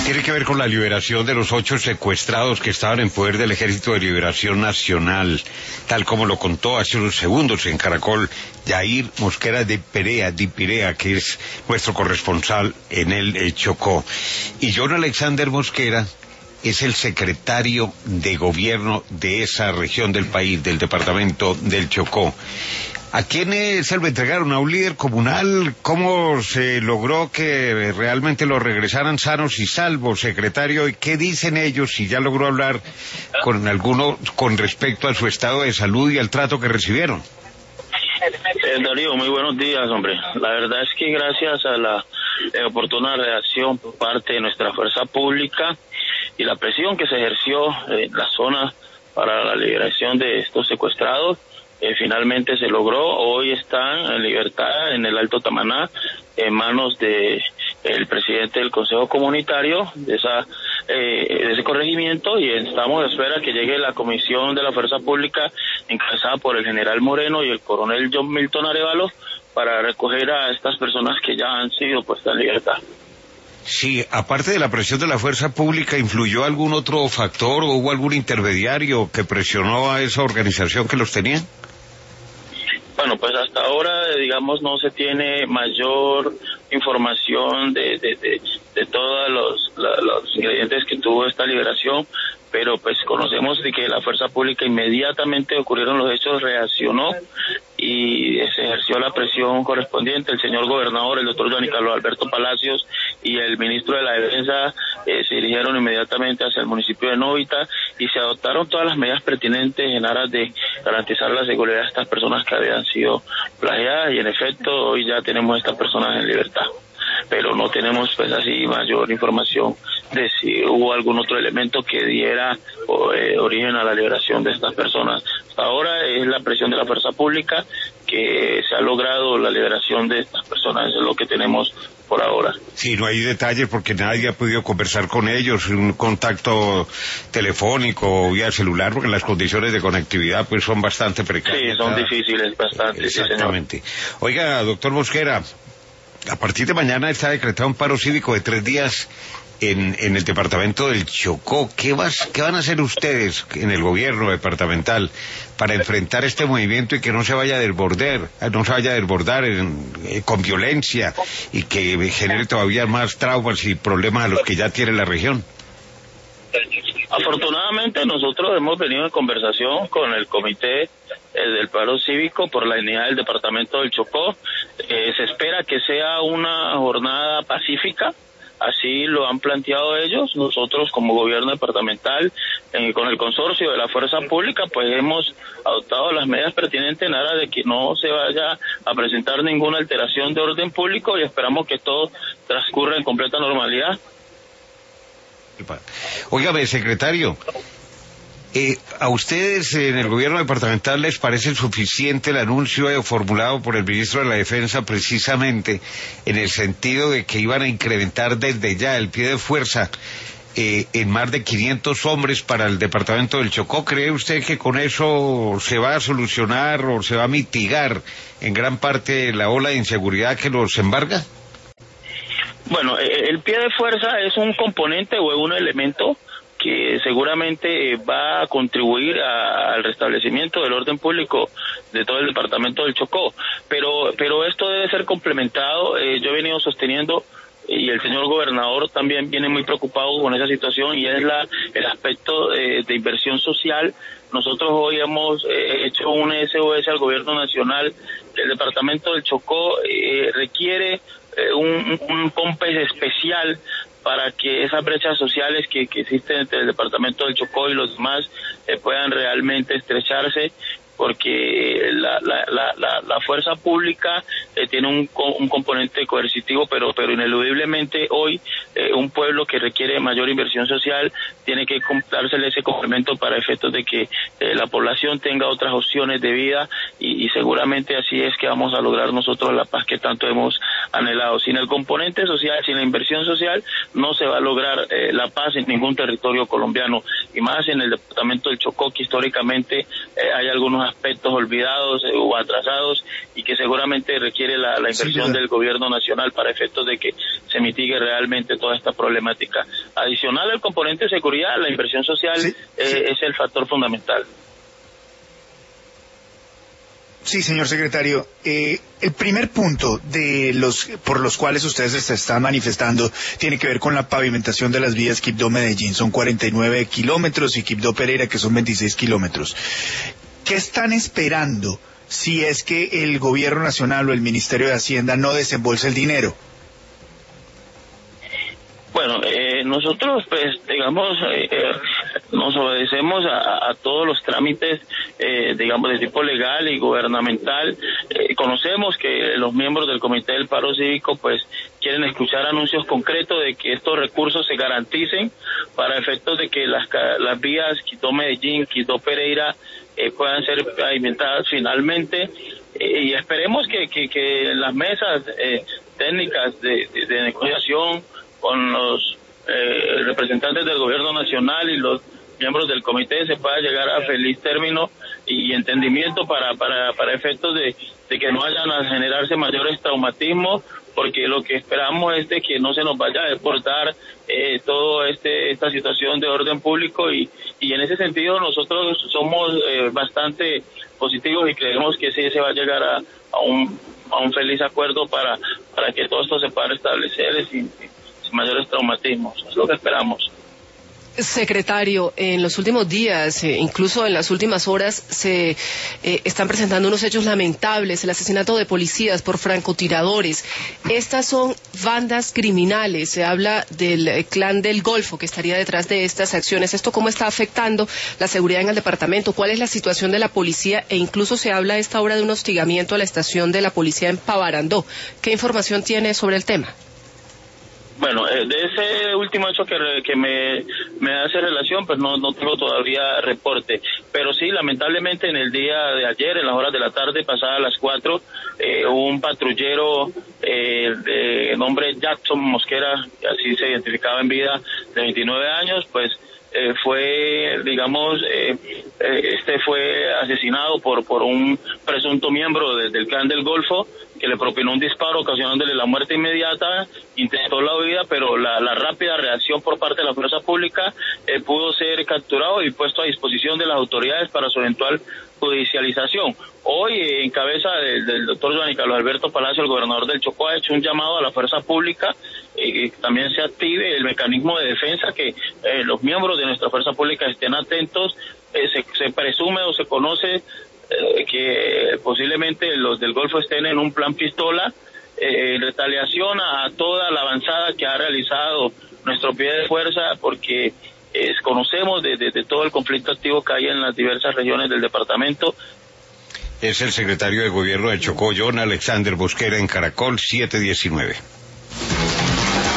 Tiene que ver con la liberación de los 8 secuestrados que estaban en poder del Ejército de Liberación Nacional, tal como lo contó hace unos segundos en Caracol Yair Mosquera de Pirea, que es nuestro corresponsal en el Chocó. Y John Alexander Mosquera es el secretario de gobierno de esa región del país, del departamento del Chocó. ¿A quién se lo entregaron? ¿A un líder comunal? ¿Cómo se logró que realmente lo regresaran sanos y salvos, secretario? ¿Y qué dicen ellos? Si ya logró hablar con alguno con respecto a su estado de salud y al trato que recibieron. Darío, muy buenos días, hombre. La verdad es que gracias a la oportuna reacción por parte de nuestra fuerza pública y la presión que se ejerció en la zona para la liberación de estos secuestrados, finalmente se logró. Hoy están en libertad en el Alto Tamaná, en manos de el presidente del Consejo Comunitario de ese corregimiento, y estamos a espera que llegue la comisión de la Fuerza Pública encabezada por el general Moreno y el coronel John Milton Arevalo para recoger a estas personas que ya han sido puestas en libertad. Sí, aparte de la presión de la fuerza pública, ¿influyó algún otro factor o hubo algún intermediario que presionó a esa organización que los tenía? Bueno, pues hasta ahora, digamos, no se tiene mayor información de todos los ingredientes que tuvo esta liberación, pero pues conocemos de que la fuerza pública inmediatamente ocurrieron los hechos, reaccionó y se ejerció la presión correspondiente. El señor gobernador, el doctor Juan Carlos Alberto Palacios, y el ministro de la Defensa se dirigieron inmediatamente hacia el municipio de Novita y se adoptaron todas las medidas pertinentes en aras de garantizar la seguridad de estas personas que habían sido plagiadas, y en efecto hoy ya tenemos a estas personas en libertad. Pero no tenemos pues así mayor información de si hubo algún otro elemento que diera origen a la liberación de estas personas. Hasta ahora es la presión de la fuerza pública que se ha logrado la liberación de estas personas, es lo que tenemos por ahora. Sí, no hay detalles porque nadie ha podido conversar con ellos, un contacto telefónico o vía celular, porque las condiciones de conectividad pues son bastante precarias. Sí, son difíciles, bastante. Exactamente. Sí, señor. Oiga, doctor Mosquera, a partir de mañana está decretado un paro cívico de 3 días en el departamento del Chocó. ¿Qué van a hacer ustedes en el gobierno departamental para enfrentar este movimiento y que no se vaya a desbordar con violencia y que genere todavía más traumas y problemas a los que ya tiene la región? Afortunadamente nosotros hemos venido en conversación con el comité del paro cívico por la unidad del departamento del Chocó. Se espera que sea una jornada pacífica, así lo han planteado ellos. Nosotros como gobierno departamental, con el consorcio de la fuerza pública, pues hemos adoptado las medidas pertinentes en aras de que no se vaya a presentar ninguna alteración de orden público, y esperamos que todo transcurra en completa normalidad. Óigame, secretario, ¿a ustedes en el gobierno departamental les parece suficiente el anuncio formulado por el ministro de la Defensa precisamente en el sentido de que iban a incrementar desde ya el pie de fuerza en más de 500 hombres para el departamento del Chocó? ¿Cree usted que con eso se va a solucionar o se va a mitigar en gran parte la ola de inseguridad que los embarga? Bueno, el pie de fuerza es un componente o un elemento que seguramente va a contribuir al restablecimiento del orden público de todo el departamento del Chocó, pero esto debe ser complementado. Yo he venido sosteniendo, y el señor gobernador también viene muy preocupado con esa situación, y es el aspecto de inversión social. Nosotros hoy hemos hecho un SOS al gobierno nacional. El departamento del Chocó requiere un COMPES especial para que esas brechas sociales que existen entre el departamento del Chocó y los demás puedan realmente estrecharse, porque la fuerza pública tiene un componente coercitivo, pero ineludiblemente hoy un pueblo que requiere mayor inversión social tiene que dársele ese complemento para efectos de que la población tenga otras opciones de vida, y seguramente así es que vamos a lograr nosotros la paz que tanto hemos anhelado. Sin el componente social, sin la inversión social, no se va a lograr la paz en ningún territorio colombiano, y más en el departamento del Chocó, que históricamente hay algunos aspectos olvidados o atrasados, y que seguramente requiere la inversión del gobierno nacional para efectos de que se mitigue realmente toda esta esta problemática. Adicional al componente de seguridad, la inversión social es el factor fundamental. Sí, señor secretario. El primer punto por los cuales ustedes se están manifestando tiene que ver con la pavimentación de las vías Quibdó-Medellín. Son 49 kilómetros y Quibdó-Pereira, que son 26 kilómetros. ¿Qué están esperando si es que el gobierno nacional o el Ministerio de Hacienda no desembolsa el dinero? Bueno, nosotros, pues, digamos, nos obedecemos a todos los trámites, digamos, de tipo legal y gubernamental. Conocemos que los miembros del Comité del Paro Cívico, pues, quieren escuchar anuncios concretos de que estos recursos se garanticen para efectos de que las vías Quibdó-Medellín, Quibdó-Pereira puedan ser pavimentadas finalmente, y esperemos que las mesas técnicas de negociación con los representantes del gobierno nacional y los miembros del comité se pueda llegar a feliz término y entendimiento para efectos de que no vayan a generarse mayores traumatismos, porque lo que esperamos es de que no se nos vaya a deportar todo esta situación de orden público, y en ese sentido nosotros somos bastante positivos y creemos que sí se va a llegar a un feliz acuerdo para que todo esto se pueda restablecer sin mayores traumatismos. Es lo que esperamos. Secretario, en los últimos días, incluso en las últimas horas, se están presentando unos hechos lamentables, el asesinato de policías por francotiradores. Estas son bandas criminales, se habla del clan del Golfo que estaría detrás de estas acciones. ¿Esto cómo está afectando la seguridad en el departamento? ¿Cuál es la situación de la policía? E incluso se habla a esta hora de un hostigamiento a la estación de la policía en Pavarandó. ¿Qué información tiene sobre el tema? Bueno, de ese último hecho que me hace relación, pues no tengo todavía reporte, pero sí, lamentablemente en el día de ayer, en las horas de la tarde, pasadas las 4, un patrullero de nombre Jackson Mosquera, así se identificaba en vida, de 29 años, pues fue, digamos, fue asesinado por un presunto miembro del clan del Golfo, que le propinó un disparo ocasionándole la muerte inmediata, intentó la huida, pero la rápida reacción por parte de la fuerza pública pudo ser capturado y puesto a disposición de las autoridades para su eventual judicialización. Hoy, en cabeza del doctor Giovanni Carlos Alberto Palacio, el gobernador del Chocó, ha hecho un llamado a la fuerza pública que también se active el mecanismo de defensa, que los miembros de nuestra fuerza pública estén atentos. Se presume o se conoce que posiblemente los del Golfo estén en un plan pistola en retaliación a toda la avanzada que ha realizado nuestro pie de fuerza, porque conocemos de todo el conflicto activo que hay en las diversas regiones del departamento. Es el secretario de Gobierno de Chocó, John Alexander Mosquera, en Caracol 719.